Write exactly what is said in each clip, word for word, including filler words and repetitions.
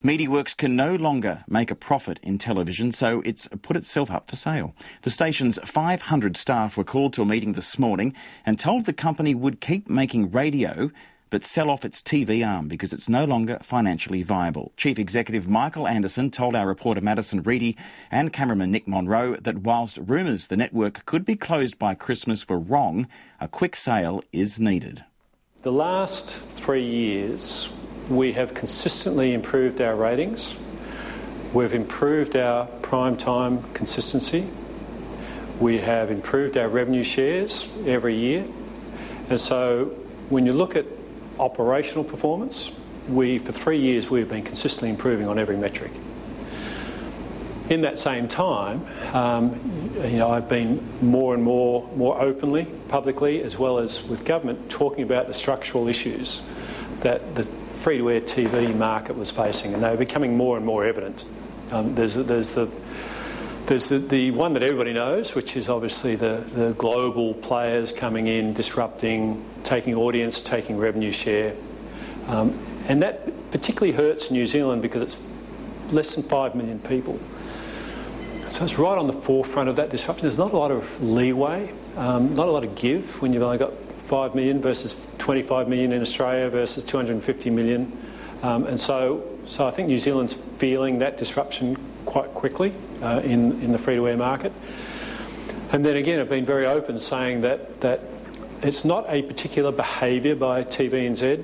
MediaWorks can no longer make a profit in television, so it's put itself up for sale. The station's five hundred staff were called to a meeting this morning and told the company would keep making radio but sell off its T V arm because it's no longer financially viable. Chief Executive Michael Anderson told our reporter Madison Reedy and cameraman Nick Monroe that whilst rumours the network could be closed by Christmas were wrong, a quick sale is needed. The last three years, we have consistently improved our ratings. We've improved our prime time consistency. We have improved our revenue shares every year. And so when you look at operational performance, we, for three years, we've been consistently improving on every metric. In that same time, um, you know, I've been more and more, more openly, publicly, as well as with government, talking about the structural issues that the free-to-air T V market was facing, and they were becoming more and more evident. Um, there's, there's the there's the, the one that everybody knows, which is obviously the, the global players coming in, disrupting, taking audience, taking revenue share, um, and that particularly hurts New Zealand because it's less than five million people. So it's right on the forefront of that disruption. There's not a lot of leeway, um, not a lot of give when you've only got five million versus twenty-five million in Australia versus two hundred fifty million. Um, and so so I think New Zealand's feeling that disruption quite quickly uh, in, in the free-to-air market. And then again, I've been very open saying that, that it's not a particular behaviour by T V N Z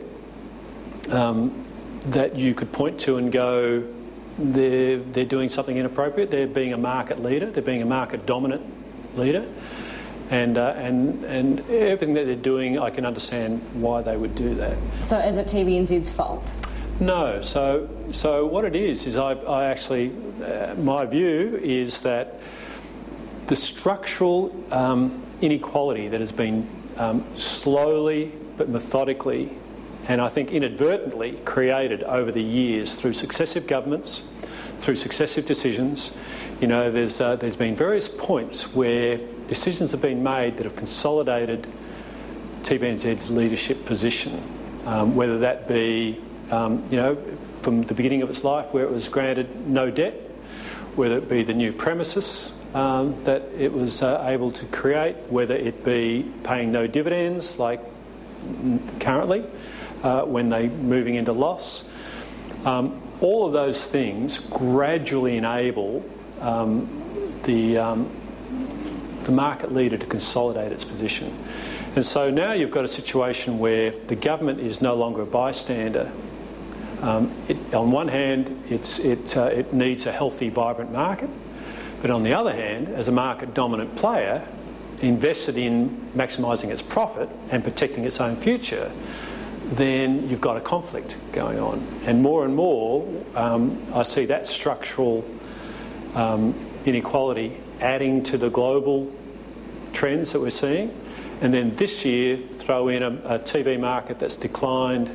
um, that you could point to and go, they're, they're doing something inappropriate. They're being a market leader. They're being a market-dominant leader. And, uh, and and everything that they're doing, I can understand why they would do that. So is it T V N Z's fault? No. So so what it is, is I, I actually, uh, my view is that the structural um, inequality that has been um, slowly but methodically, and I think inadvertently, created over the years through successive governments, through successive decisions. You know, there's uh, there's been various points where decisions have been made that have consolidated T V N Z's leadership position, um, whether that be, um, you know, from the beginning of its life where it was granted no debt, whether it be the new premises um, that it was uh, able to create, whether it be paying no dividends like currently uh, when they're moving into loss. Um, all of those things gradually enable um, the um, the market leader to consolidate its position. And so now you've got a situation where the government is no longer a bystander. Um, it, on one hand, it's, it, uh, it needs a healthy, vibrant market, but on the other hand, as a market-dominant player, invested in maximising its profit and protecting its own future, then you've got a conflict going on. And more and more, um, I see that structural um, inequality adding to the global trends that we're seeing. And then this year, throw in a, a T V market that's declined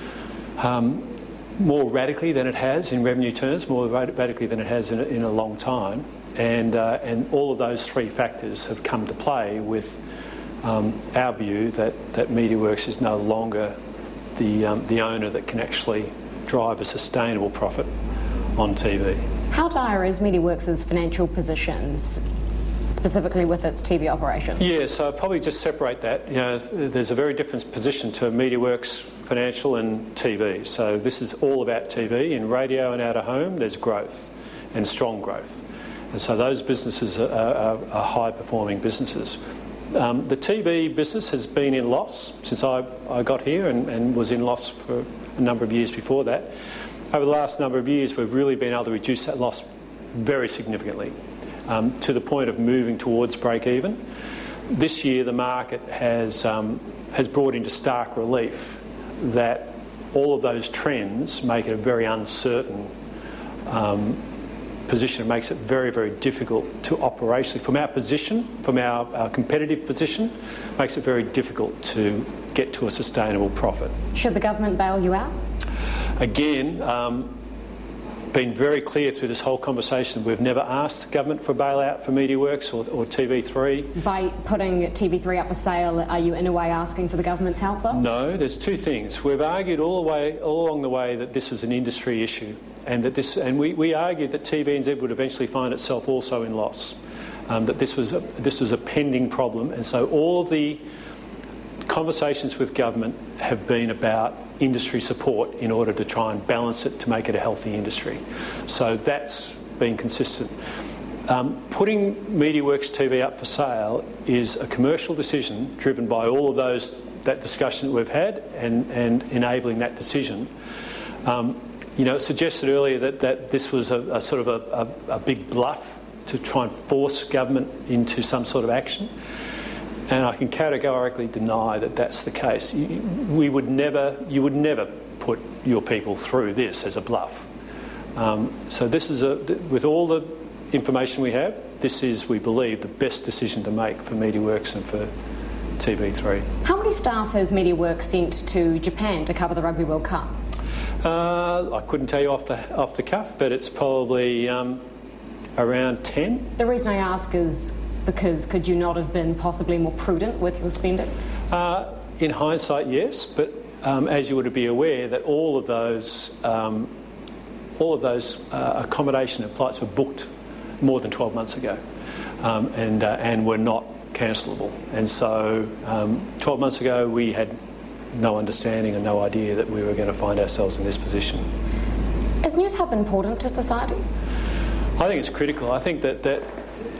um, more radically than it has in revenue terms, more radically than it has in a, in a long time. And, uh, and all of those three factors have come to play with um, our view that, that MediaWorks is no longer the, um, the owner that can actually drive a sustainable profit on T V. How dire is MediaWorks' financial positions, specifically with its T V operation? Yeah, so I'll probably just separate that. You know, there's a very different position to MediaWorks financial and T V. So this is all about T V. In radio and out of home, there's growth and strong growth. And so those businesses are, are, are high-performing businesses. Um, the T V business has been in loss since I, I got here and, and was in loss for a number of years before that. Over the last number of years, we've really been able to reduce that loss very significantly, um, to the point of moving towards break-even. This year, the market has, um, has brought into stark relief that all of those trends make it a very uncertain um, position. It makes it very, very difficult to operationally, from our position, from our, our competitive position, makes it very difficult to get to a sustainable profit. Should the government bail you out? Again, um, been very clear through this whole conversation, we've never asked the government for a bailout for MediaWorks or, or T V three. By putting T V three up for sale, are you in a way asking for the government's help though? No, there's two things. We've argued all, the way, all along the way that this is an industry issue and that this, and we, we argued that T V N Z would eventually find itself also in loss, um, that this was a, this was a pending problem, and so all of the conversations with government have been about industry support in order to try and balance it to make it a healthy industry. So that's been consistent. Um, putting MediaWorks T V up for sale is a commercial decision driven by all of those that discussion that we've had and, and enabling that decision. Um, you know, it suggested earlier that, that this was a, a sort of a, a, a big bluff to try and force government into some sort of action. And I can categorically deny that that's the case. You, we would never, you would never put your people through this as a bluff. Um, so this is a, with all the information we have, this is, we believe, the best decision to make for MediaWorks and for T V three. How many staff has MediaWorks sent to Japan to cover the Rugby World Cup? Uh, I couldn't tell you off the off the cuff, but it's probably um, around ten. The reason I ask is because could you not have been possibly more prudent with your spending? Uh, in hindsight, yes, but um, as you would be aware, that all of those um, all of those uh, accommodation and flights were booked more than twelve months ago, um, and uh, and were not cancelable. And so um, twelve months ago we had no understanding and no idea that we were going to find ourselves in this position. Is News Hub important to society? I think it's critical. I think that, that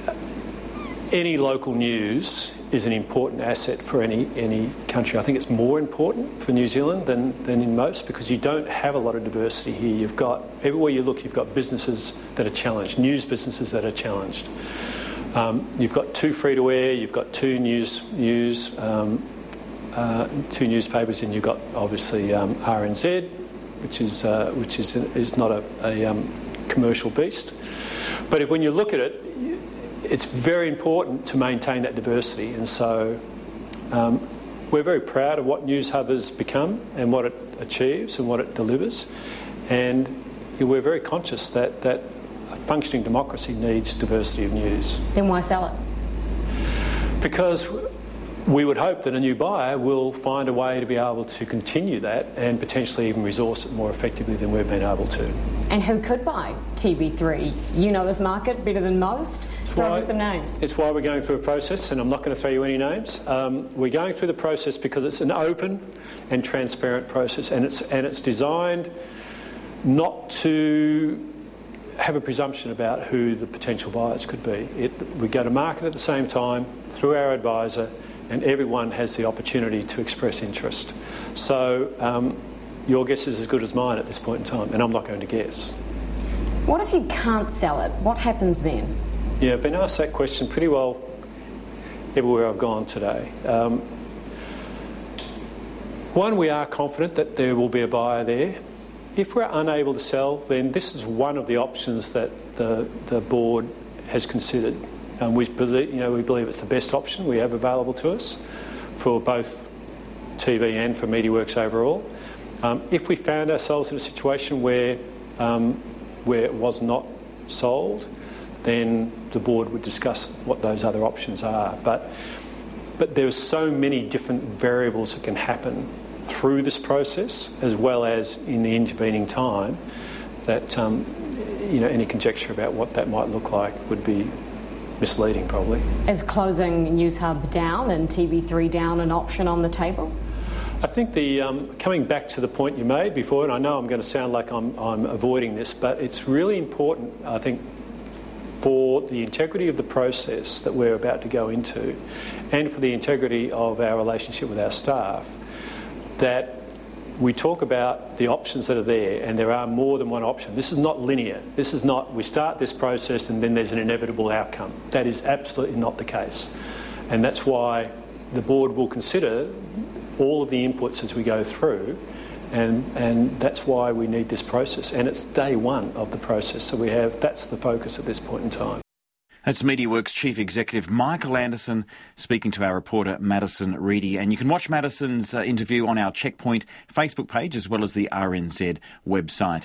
any local news is an important asset for any, any country. I think it's more important for New Zealand than, than in most because you don't have a lot of diversity here. You've got, everywhere you look, you've got businesses that are challenged, news businesses that are challenged. Um, you've got two free-to-air, you've got two news, news um, uh, two newspapers, and you've got obviously um, R N Z, which is uh, which is is not a, a um, commercial beast. But if when you look at it, it's very important to maintain that diversity, and so um, we're very proud of what News Hub has become and what it achieves and what it delivers, and we're very conscious that that a functioning democracy needs diversity of news. Then why sell it? Because we would hope that a new buyer will find a way to be able to continue that and potentially even resource it more effectively than we've been able to. And who could buy T V three? You know this market better than most. It's Throw why, me some names. It's why we're going through a process, and I'm not going to throw you any names. Um, we're going through the process because it's an open and transparent process, and it's and it's designed not to have a presumption about who the potential buyers could be. It, we go to market at the same time through our advisor, and everyone has the opportunity to express interest. So um, your guess is as good as mine at this point in time, and I'm not going to guess. What if you can't sell it? What happens then? Yeah, I've been asked that question pretty well everywhere I've gone today. Um, one, we are confident that there will be a buyer there. If we're unable to sell, then this is one of the options that the, the board has considered. Um, we believe, you know, we believe it's the best option we have available to us for both T V and for MediaWorks overall. Um, if we found ourselves in a situation where um, where it was not sold, then the board would discuss what those other options are. But but there are so many different variables that can happen through this process, as well as in the intervening time, that um, you know any conjecture about what that might look like would be misleading, probably. Is closing News Hub down and T V three down an option on the table? I think the um, coming back to the point you made before, and I know I'm going to sound like I'm, I'm avoiding this, but it's really important, I think, for the integrity of the process that we're about to go into, and for the integrity of our relationship with our staff, that we talk about the options that are there, and there are more than one option. This is not linear. This is not we start this process and then there's an inevitable outcome. That is absolutely not the case. And that's why the board will consider all of the inputs as we go through, and, and that's why we need this process. And it's day one of the process, so we have that's the focus at this point in time. That's MediaWorks Chief Executive Michael Anderson speaking to our reporter Madison Reedy. And you can watch Madison's uh, interview on our Checkpoint Facebook page as well as the R N Z website.